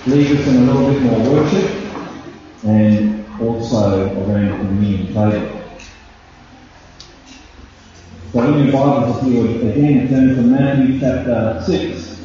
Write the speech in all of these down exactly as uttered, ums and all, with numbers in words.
lead us in a little bit more worship and also around the communion table. So in your Bibles, if you would again turn to Matthew chapter six.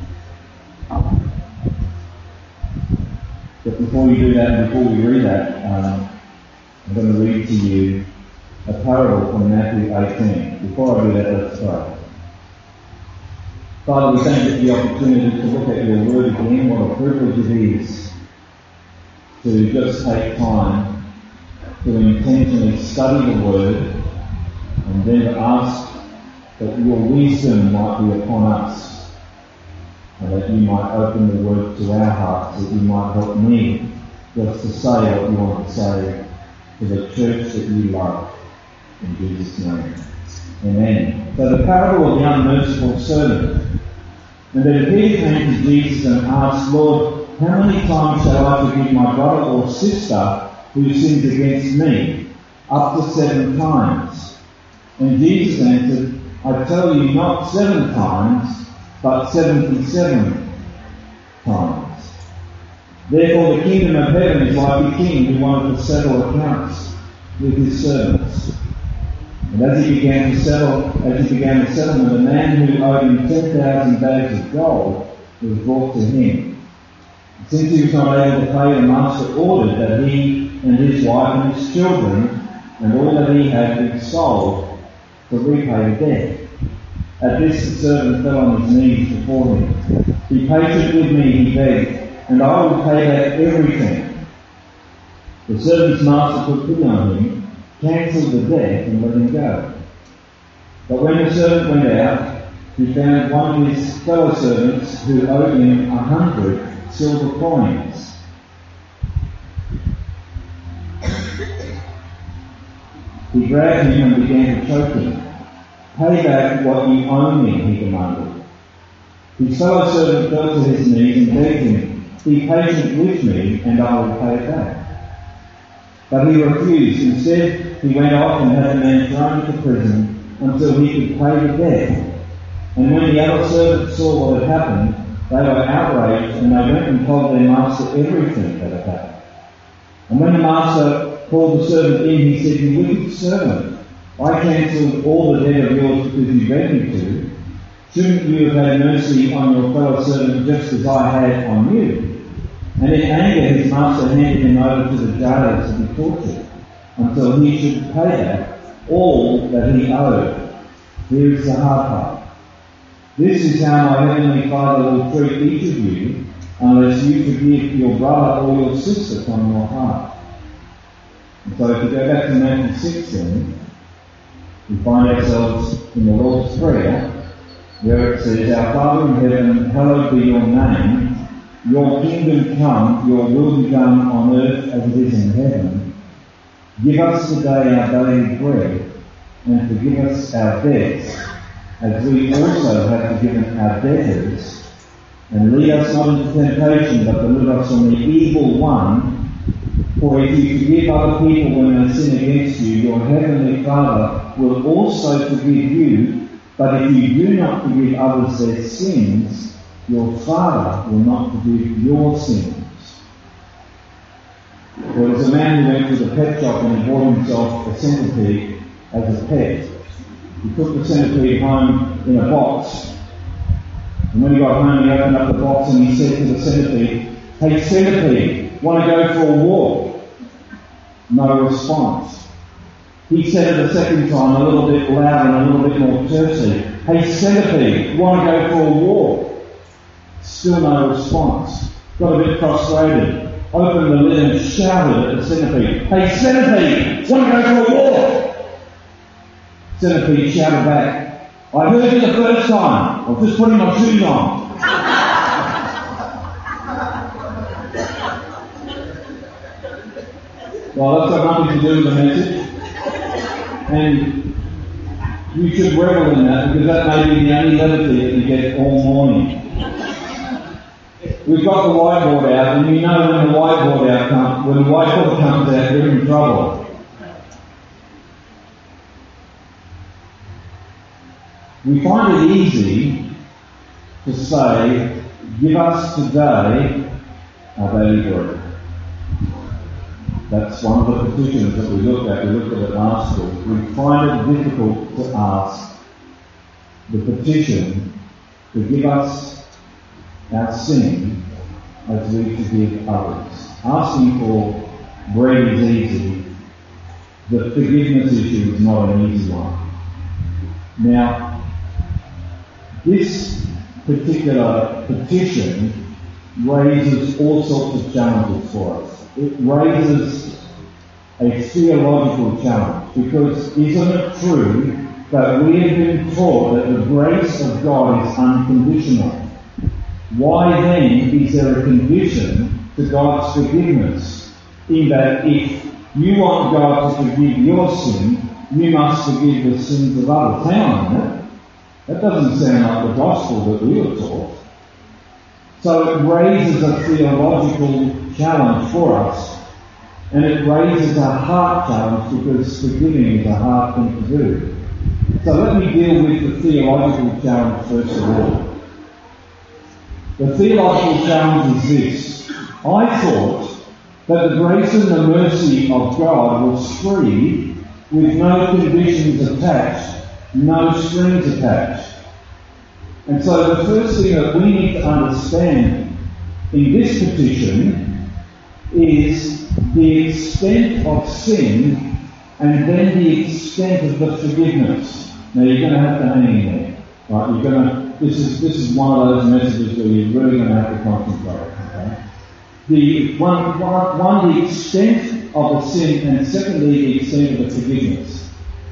But before you do that, and before we read that, um, I'm going to read to you a parable from Matthew eighteen. Before I do that, let's pray. Father, we thank you for the opportunity to look at your word again. What a privilege it is to just take time to intentionally study the word and then to ask that your wisdom might be upon us and that you might open the word to our hearts, that you might help me just to say what you want to say to the church that you love. In Jesus' name. Amen. So the parable of the unmerciful servant. And then Peter came to Jesus and asked, Lord, how many times shall I forgive my brother or sister who sins against me? Up to seven times. And Jesus answered, I tell you, not seven times, but seventy-seven times. Therefore the kingdom of heaven is like a king who wanted to settle accounts with his servants. And as he began to settle, as he began the settlement, a man who owed him ten thousand bags of gold was brought to him. And since he was not able to pay, the master ordered that he and his wife and his children and all that he had be sold to repay the debt. At this the servant fell on his knees before him. Be patient with me, he begged, and I will pay back everything. The servant's master took pity on him, cancelled the debt and let him go. But when the servant went out, he found one of his fellow servants who owed him a hundred silver coins. He grabbed him and began to choke him. Pay back what you owe me, he demanded. His fellow servant fell to his knees and begged him, be patient with me and I will pay it back. But he refused. Instead, he went off and had the man thrown into prison until he could pay the debt. And when the other servants saw what had happened, they were outraged and they went and told their master everything that had happened. And when the master called the servant in, he said, you wicked servant, I cancelled all the debt of yours because you begged me to. Shouldn't you have had mercy on your fellow servant just as I had on you? And in anger his master handed him over to the jailers to be tortured until he should pay back all that he owed. Here is the hard part. This is how my heavenly Father will treat each of you unless you forgive your brother or your sister from your heart. And so if we go back to Matthew sixteen, we find ourselves in the Lord's Prayer where it says, Our Father in heaven, hallowed be your name. Your kingdom come, your will be done on earth as it is in heaven. Give us today our daily bread, and forgive us our debts, as we also have forgiven our debtors. And lead us not into temptation, but deliver us from the evil one. For if you forgive other people when they sin against you, your heavenly Father will also forgive you. But if you do not forgive others their sins, your Father will not forgive your sins. There was a man who went to the pet shop and he bought himself a centipede as a pet. He took the centipede home in a box. And when he got home, he opened up the box and he said to the centipede, Hey centipede, want to go for a walk? No response. He said it a second time, a little bit louder and a little bit more tersely. Hey centipede, want to go for a walk? Still no response. Got a bit frustrated. Opened the lid and shouted at the centipede, Hey centipede, want to go for a walk? Centipede shouted back, I heard you the first time. I was just putting my shoes on. Well, that's got nothing to do with the message. And you should revel in that because that may be the only levity that you get all morning. We've got the whiteboard out, and you know when the whiteboard out comes, when the whiteboard comes out, we're in trouble. We find it easy to say, give us today our daily bread. That's one of the petitions that we looked at. We looked at it last week. We find it difficult to ask the petition to give us our sin as we forgive others. Asking for bread is easy. The forgiveness issue is not an easy one. Now, this particular petition raises all sorts of challenges for us. It raises a theological challenge, because isn't it true that we have been taught that the grace of God is unconditional? Why then is there a condition to God's forgiveness? In that if you want God to forgive your sin, you must forgive the sins of others. Hang on a minute. That doesn't sound like the gospel that we were taught. So it raises a theological challenge for us, and it raises a heart challenge, because forgiving is a hard thing to do. So let me deal with the theological challenge first of all. The theological challenge is this. I thought that the grace and the mercy of God was free, with no conditions attached, no strings attached. And so the first thing that we need to understand in this petition is the extent of sin and then the extent of the forgiveness. Now you're going to have to hang in there, right? You're going to. This is this is one of those messages where you're really going to have to concentrate. Okay? The one, one, one the extent of the sin, and secondly the extent of the forgiveness.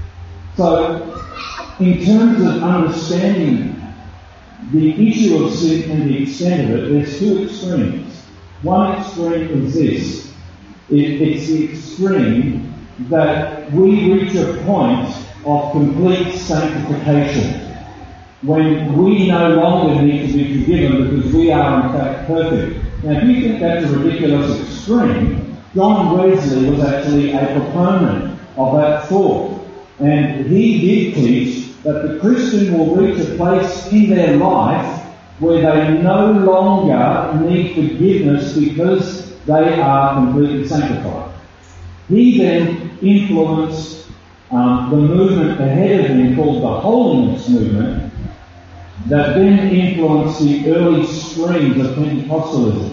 So, in terms of understanding the issue of sin and the extent of it, there's two extremes. One extreme is this. It, it's the extreme that we reach a point of complete sanctification, when we no longer need to be forgiven because we are in fact perfect. Now, if you think that's a ridiculous extreme, John Wesley was actually a proponent of that thought. And he did teach that the Christian will reach a place in their life where they no longer need forgiveness because they are completely sanctified. He then influenced um, the movement ahead of him called the Holiness Movement, that then influenced the early streams of Pentecostalism,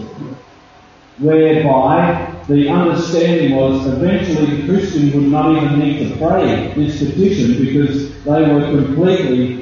whereby the understanding was eventually the Christian would not even need to pray this petition because they were completely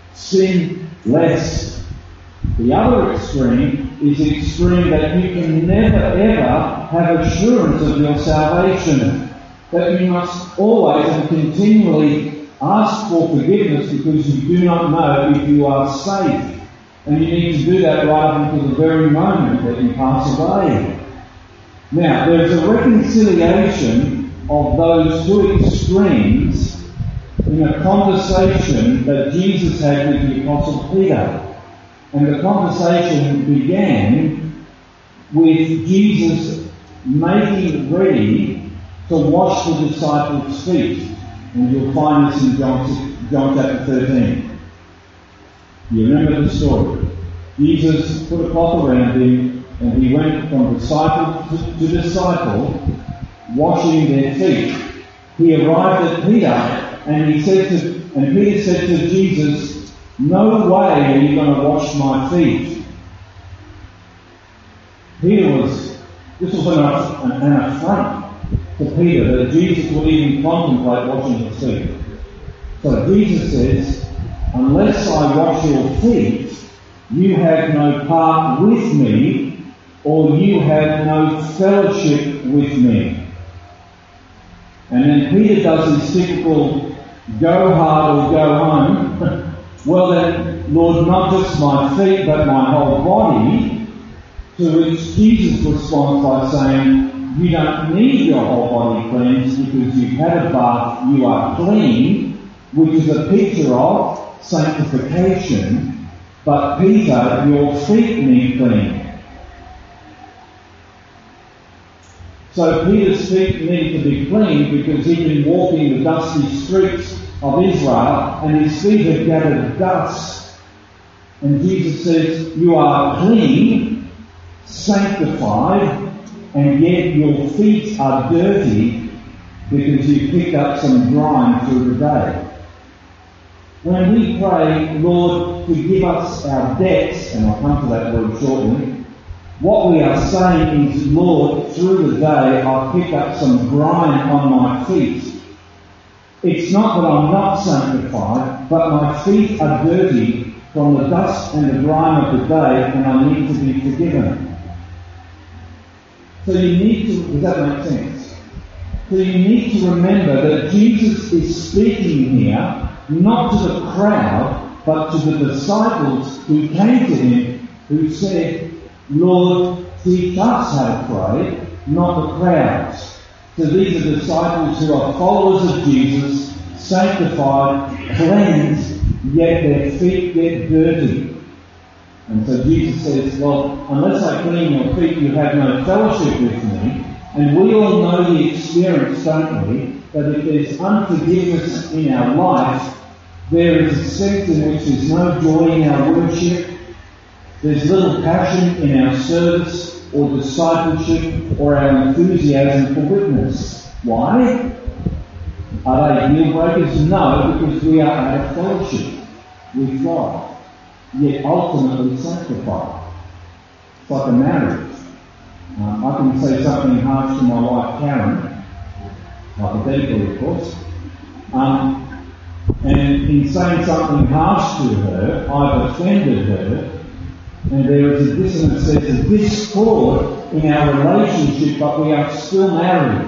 sinless. The other extreme is the extreme that you can never ever have assurance of your salvation, that you must always and continually ask for forgiveness because you do not know if you are saved. And you need to do that right up until the very moment that you pass away. Now, there's a reconciliation of those two extremes in a conversation that Jesus had with the Apostle Peter. And the conversation began with Jesus making ready to wash the disciples' feet. And you'll find this in John, John chapter thirteen. You remember the story. Jesus put a cloth around him and he went from disciple to, to disciple, washing their feet. He arrived at Peter and he said to, and Peter said to Jesus, "No way are you going to wash my feet." Peter was, this was an, an, an affront to Peter that Jesus would even contemplate washing his feet. So Jesus says, "Unless I wash your feet, you have no part with me, or you have no fellowship with me." And then Peter does his typical go hard or go home. "Well then, Lord, not just my feet, but my whole body." To which Jesus responds by saying, "You don't need your whole body cleansed because you've had a bath, you are clean," which is a picture of sanctification. "But Peter, your feet need cleaning." So Peter's feet needed to be cleaned because he'd been walking the dusty streets of Israel and his feet had gathered dust. And Jesus says, "You are clean, sanctified, and yet your feet are dirty because you picked up some grime through the day. When we pray, Lord, forgive us our debts, and I'll come to that word shortly, what we are saying is, Lord, through the day I've picked up some grime on my feet. It's not that I'm not sanctified, but my feet are dirty from the dust and the grime of the day, and I need to be forgiven. So you need to, does that make sense? So you need to remember that Jesus is speaking here not to the crowd, but to the disciples who came to him, who said, Lord, teach us how to pray, not the crowds. So these are disciples who are followers of Jesus, sanctified, cleansed, yet their feet get dirty. And so Jesus says, well, unless I clean your feet, you have no fellowship with me. And we all know the experience, don't we, that if there's unforgiveness in our life, there is a sense in which there's no joy in our worship, there's little passion in our service or discipleship or our enthusiasm for witness. Why? Are they deal breakers? No, because we are out of fellowship with God, yet ultimately sanctified. It's like a marriage. Um, I can say something harsh to my wife Karen, hypothetically of course, um, and in saying something harsh to her, I've offended her, and there is a dissonance, there's a discord in our relationship, but we are still married.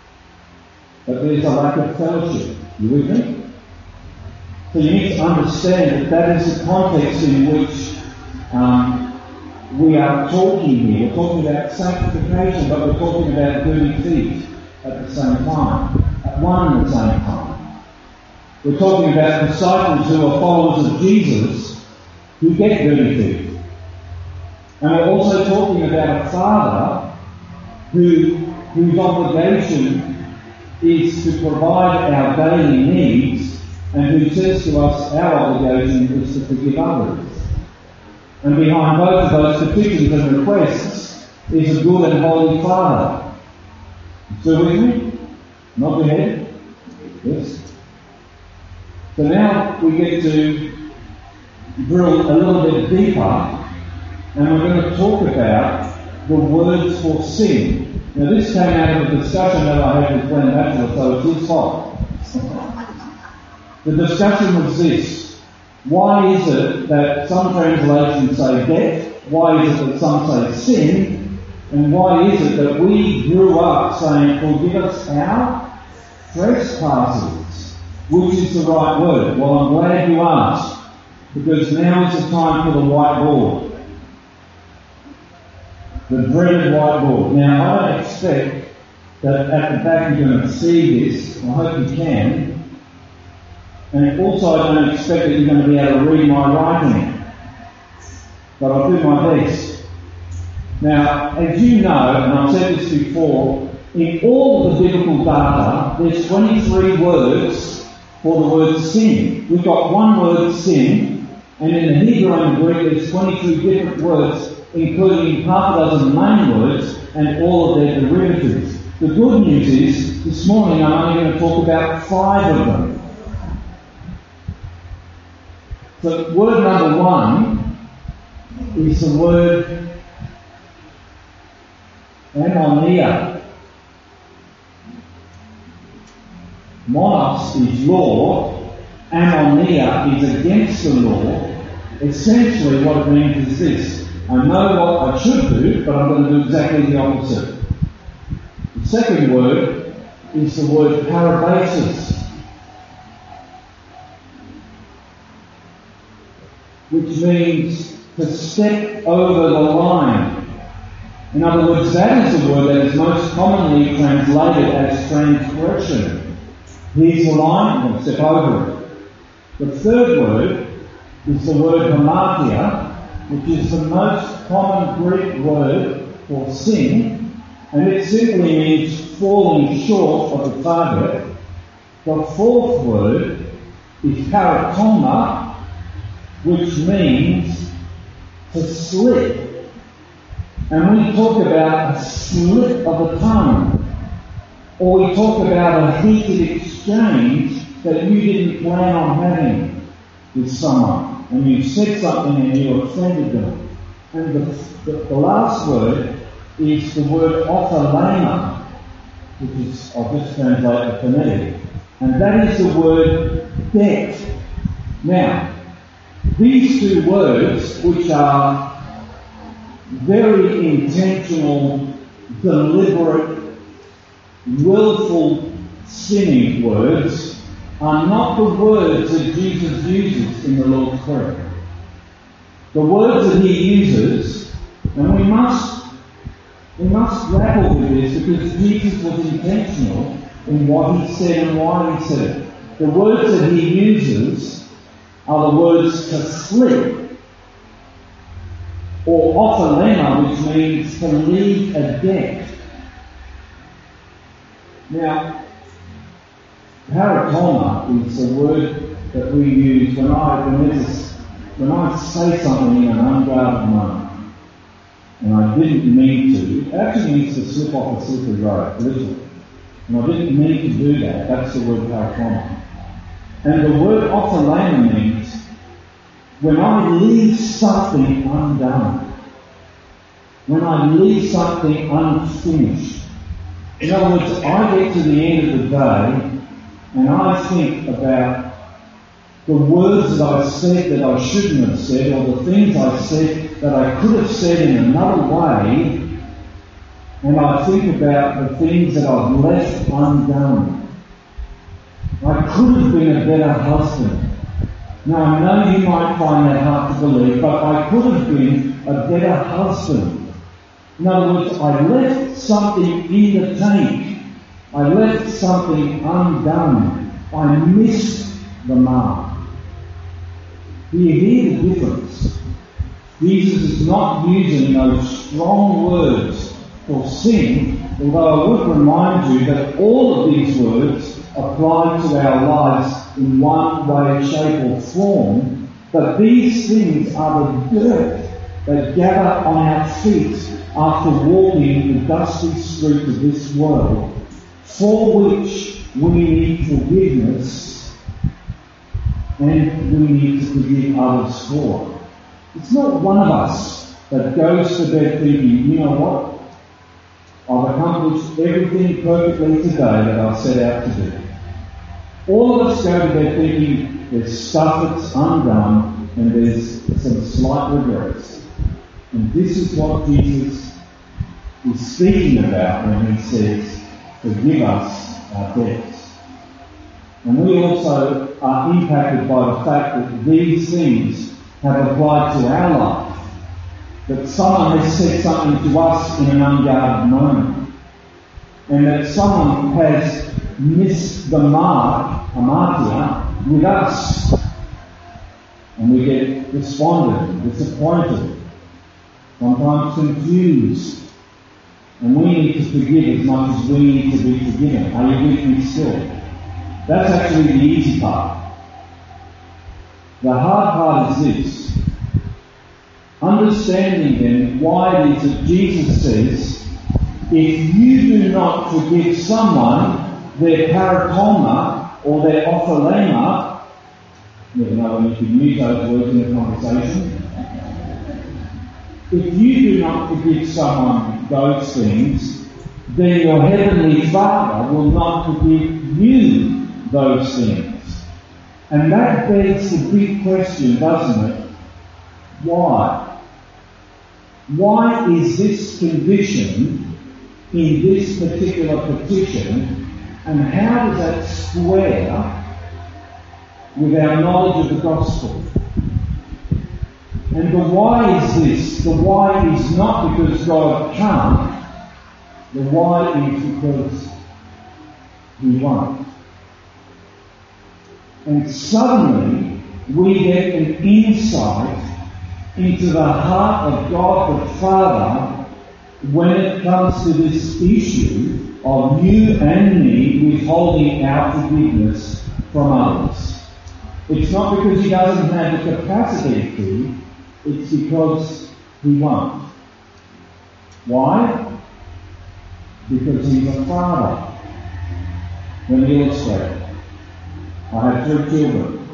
But there's a lack of fellowship. You with me? So you need to understand that that is the context in which um, we are talking here. We're talking about sanctification, but we're talking about dirty feet at the same time, at one and the same time. We're talking about disciples who are followers of Jesus who get dirty feet. And we're also talking about a father who, whose obligation is to provide our daily needs, and who says to us our obligation is to forgive others. And behind both of those petitions and requests is a good and holy Father. Still with me? Not behead? Yes. So now we get to drill a little bit deeper, and we're going to talk about the words for sin. Now this came out of a discussion that I had with Glenn Batchelor, so it's his fault. The discussion was this: why is it that some translations say death? Why is it that some say sin? And why is it that we grew up saying, forgive us our trespasses? Which is the right word? Well, I'm glad you asked, because now is the time for the whiteboard. The dreaded whiteboard. Now, I don't expect that at the back you're going to see this. I hope you can. And also I don't expect that you're going to be able to read my writing. But I'll do my best. Now, as you know, and I've said this before, in all of the biblical data, there's twenty-three words for the word sin. We've got one word, sin, and in the Hebrew and the Greek there's twenty-two different words, including half a dozen main words and all of their derivatives. The good news is, this morning I'm only going to talk about five of them. So word number one is the word amonia. Monos is law, amonia is against the law. Essentially what it means is this: I know what I should do, but I'm going to do exactly the opposite. The second word is the word parabasis, which means to step over the line. In other words, that is the word that is most commonly translated as transgression. Here's the line, I'm going to step over it. The third word is the word hamartia, which is the most common Greek word for sin, and it simply means falling short of the target. The fourth word is paratoma, which means to slip. and we talk about a slip of the tongue, or we talk about a heated exchange that you didn't plan on having with someone, and you said something and you offended them. And the, the, the last word is the word ophelema, which is, I'll just translate the phonetic, and that is the word debt. Now, these two words, which are very intentional, deliberate, willful sinning words, are not the words that Jesus uses in the Lord's Prayer. The words that he uses, and we must we must grapple with this because Jesus was intentional in what he said and why he said it. The words that he uses are the words to slip, or ophelema, which means to leave a debt. Now, paratoma is a word that we use when I when, there's, when I say something in an unguarded moment, and I didn't mean to. It actually means to slip off a slippery road, literally. And I didn't mean to do that. That's the word paratoma. And the word ophelema means when I leave something undone, when I leave something unfinished. In other words, I get to the end of the day and I think about the words that I said that I shouldn't have said, or the things I said that I could have said in another way, and I think about the things that I've left undone. I could have been a better husband. Now, I know you might find that hard to believe, but I could have been a better husband. In other words, I left something in the tank. I left something undone. I missed the mark. Do you hear the difference? Jesus is not using those strong words for sin, although I would remind you that all of these words apply to our lives in one way, shape or form, but these things are the dirt that gather on our feet after walking the dusty street of this world, for which we need forgiveness and we need to forgive others for. It's not one of us that goes to bed thinking, you know what, I've accomplished everything perfectly today that I set out to do. All of us go to bed thinking there's stuff that's undone and there's some slight regrets. And this is what Jesus is speaking about when he says, forgive us our debts. And we also are impacted by the fact that these things have applied to our life. That someone has said something to us in an unguarded moment. And that someone has missed the mark, hamartia, with us. And we get despondent, disappointed, sometimes confused. And we need to forgive as much as we need to be forgiven. Are you with me still? That's actually the easy part. The hard part is this. Understanding then why it is that Jesus says, if you do not forgive someone their paratoma or their ophelema, you know when you can use those words in a conversation, if you do not forgive someone those things, then your heavenly Father will not forgive you those things. And that begs the big question, doesn't it? Why? Why is this condition in this particular petition, and how does that square with our knowledge of the gospel? And the why is this. The why is not because God can't. The why is because He won't. And suddenly we get an insight into the heart of God the Father when it comes to this issue of you and me withholding our forgiveness from others. It's not because He doesn't have the capacity to, it's because He won't. Why? Because he's a father. Let me illustrate. I have three children.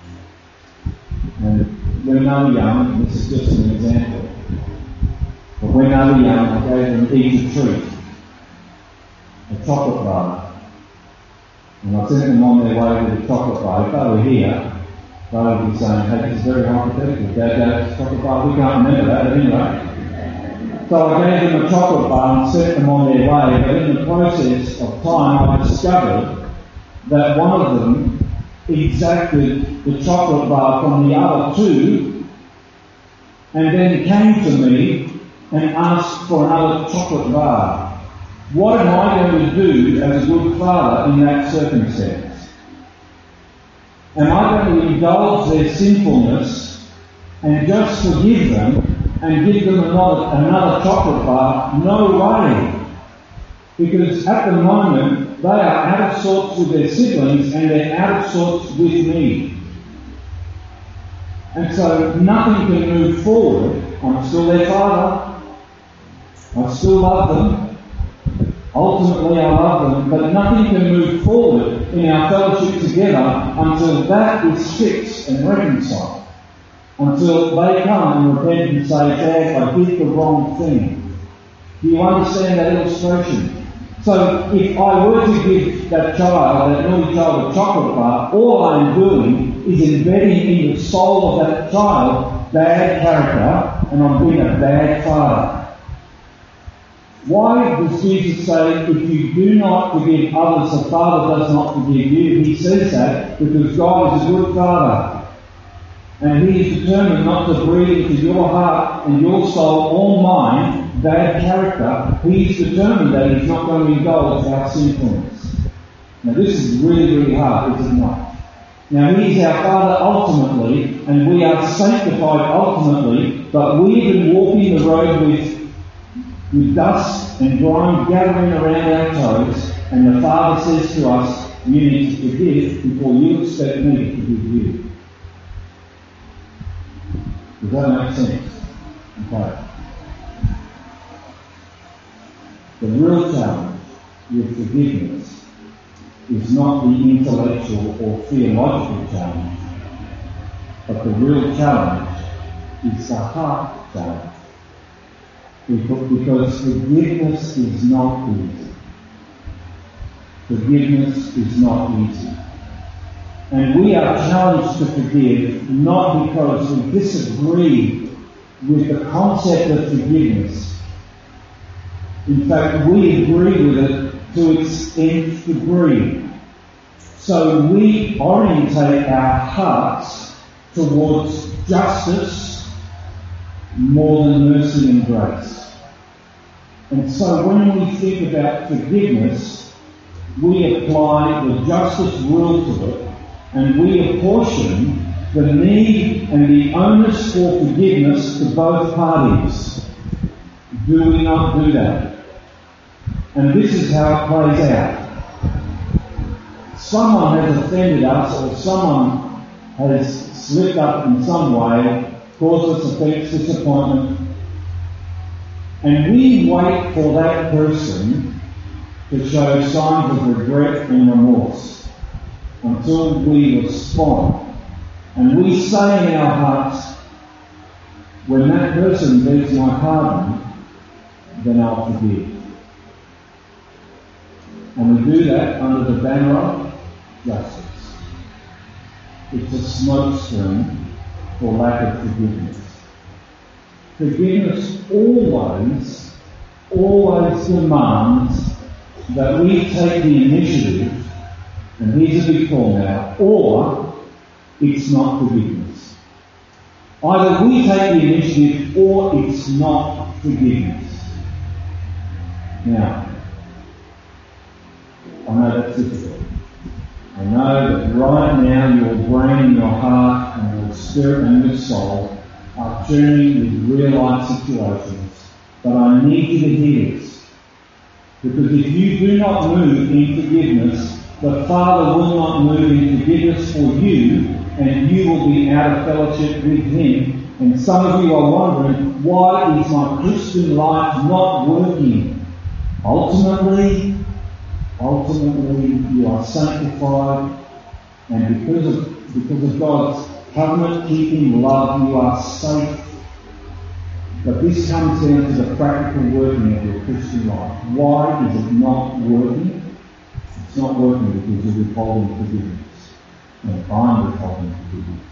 And when they were young, and this is just an example, but when they were young, I gave them each a treat, a chocolate bar. And I sent them on their way with a chocolate bar. If they were here, they would be saying, hey, this is very hypothetical. Dad, Dad, chocolate bar. We can't remember that, but anyway. So I gave them a chocolate bar and sent them on their way, but in the process of time I discovered that one of them exacted the chocolate bar from the other two and then came to me and asked for another chocolate bar. What am I going to do as a good father in that circumstance? Am I going to indulge their sinfulness and just forgive them and give them another, another chocolate bar? No way. Because at the moment, they are out of sorts with their siblings and they're out of sorts with me. And so nothing can move forward. I'm still their father. I still love them. Ultimately I love them, but nothing can move forward in our fellowship together until that is fixed and reconciled. Until they come and repent and say, Dad, I did the wrong thing. Do you understand that illustration? So if I were to give that child, that naughty child, a chocolate bar, all I'm doing is embedding in the soul of that child bad character, and I'm being a bad father. Why does Jesus say, if you do not forgive others, the Father does not forgive you? He says that because God is a good Father. And He is determined not to breathe into your heart and your soul or mind bad character. He's determined that He's not going to indulge our sinfulness. Now this is really, really hard, is it not? Now He is our Father ultimately, and we are sanctified ultimately, but we've been walking the road with with dust and grime gathering around our toes, and the Father says to us, you need to forgive before you expect me to forgive you. Does that make sense? Okay. The real challenge with forgiveness is not the intellectual or theological challenge, but the real challenge is the heart challenge. Because forgiveness is not easy. Forgiveness is not easy. And we are challenged to forgive not because we disagree with the concept of forgiveness. In fact, we agree with it to its nth degree. So we orientate our hearts towards justice more than mercy and grace. And so when we think about forgiveness, we apply the justice rule to it, and we apportion the need and the onus for forgiveness to both parties. Do we not do that? And this is how it plays out. Someone has offended us, or someone has slipped up in some way, caused us offence, disappointment, and we wait for that person to show signs of regret and remorse until we respond. And we say in our hearts, when that person begs my pardon, then I'll forgive. And we do that under the banner of justice. It's a smokescreen for lack of forgiveness. Forgiveness always, always demands that we take the initiative, and here's a big call now, or it's not forgiveness. Either we take the initiative or it's not forgiveness. Now, I know that's difficult. I know that right now your brain and your heart and your spirit and your soul are journeying with real life situations. But I need you to hear this. Because if you do not move in forgiveness, the Father will not move in forgiveness for you, and you will be out of fellowship with Him, And some of you are wondering, why is my Christian life not working? Ultimately, ultimately you are sanctified, and because of, because of God's covenant-keeping love, you are safe. But this comes down to the practical working of your Christian life. Why is it not working? It's not working because you're withholding forgiveness. And I'm withholding forgiveness.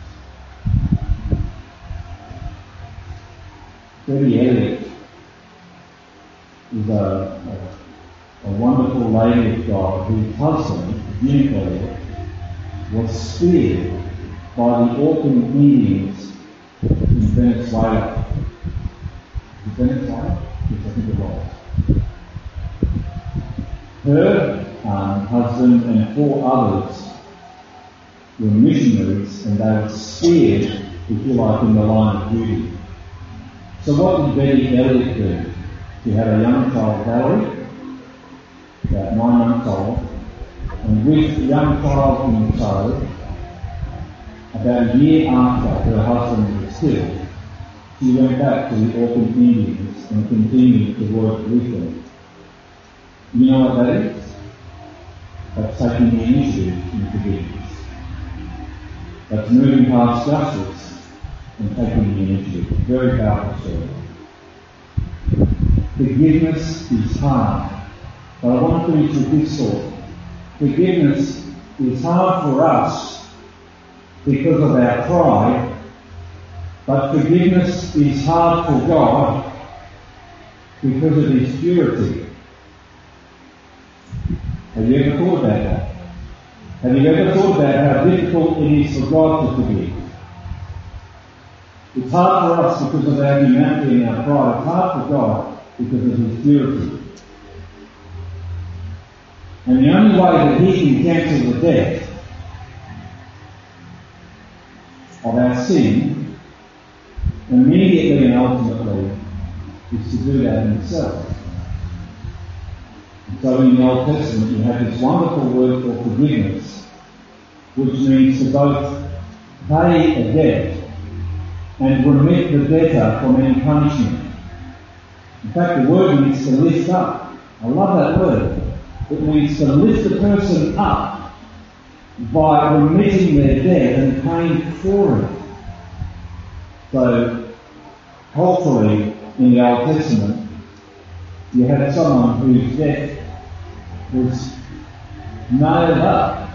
Betty Elliott is a, a, a wonderful lady of God whose husband, Jim Elliott, was speared by the Auckland Indians in Venezuela. In Venezuela? Yes, I think it was. Her um, husband and four others were missionaries, and they were speared, if you like, in the line of duty. So what did Betty Elliott do? She had a young child, Valerie, about nine months old, and with the young child in tow, about a year after her husband was killed, she went back to the Auckland Indians and continued to work with them. You know what that is? That's taking the initiative in forgiveness. That's moving past justice and taking the initiative. Very powerful story. Forgiveness is hard. But I want to finish with this thought. Forgiveness is hard for us because of our pride, but forgiveness is hard for God because of His purity. Have you ever thought about that? Have you ever thought about how difficult it is for God to forgive? It's hard for us because of our humanity and our pride. It's hard for God because of His purity. And the only way that He can cancel the debt of our sin, immediately and ultimately, is to do that Himself. And so in the Old Testament you have this wonderful word for forgiveness, which means to both pay a debt and remit the debtor from any punishment. In fact, the word means to lift up. I love that word. It means to lift the person up by remitting their debt and paying for it. So, culturally, in the Old Testament, you had someone whose debt was nailed up.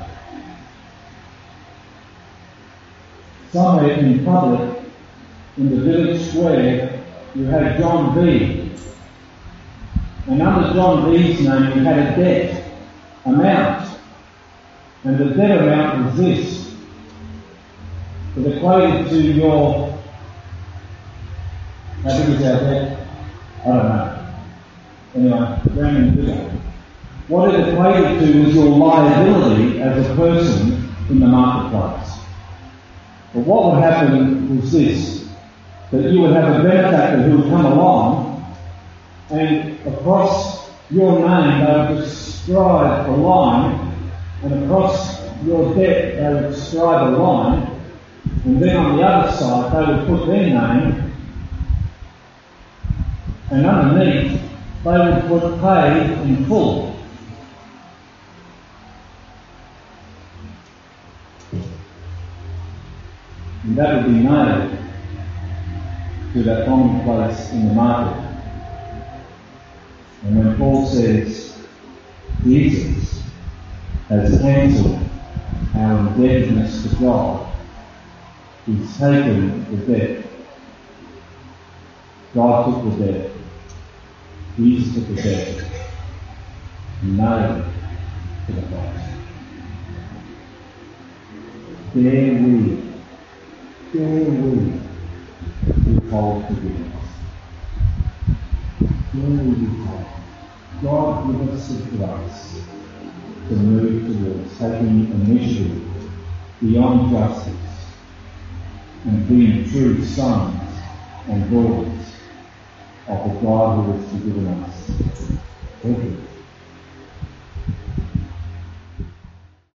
Somewhere in public, in the village square, you had John B. And under John B's name you had a debt amount. And the debt amount was this. It equated to your... How big is our debt? I don't know. Anyway, random figure. What it equated to was your liability as a person in the marketplace. But what would happen was this, that you would have a benefactor who would come along, and across your name they would describe a line, and across your debt they would describe a line, and then on the other side they would put their name, and underneath they would put paid in full. And that would be nailed to that common place in the market. And when Paul says Jesus has cancelled our indebtedness to God, He's taken the debt. God took the debt. Jesus took the debt and nailed it to the cross. There we There we withhold forgiveness. There we withhold. God give us the grace to move towards taking initiative beyond justice and being true sons and daughters of the God who has forgiven us. Thank you.